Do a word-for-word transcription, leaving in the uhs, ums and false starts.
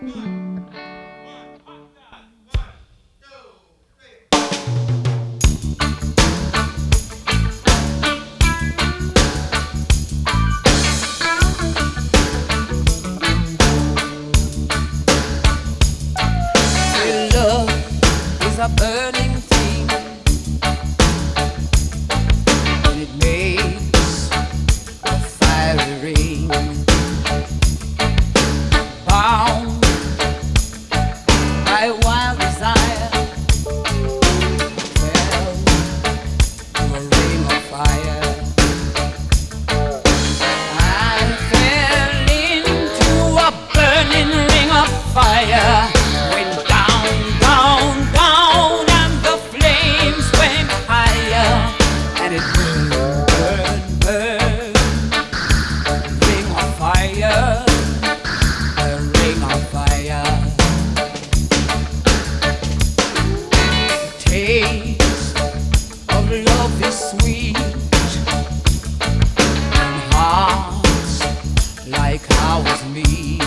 A burning thing, and it makes a fiery ring. Bound by wild desire, fell to a ring of fire. I fell into a burning ring of fire. Went down, down, down. And it burned, burned, burned, ring of fire, a ring of fire. The taste of love is sweet, and hearts like ours meet.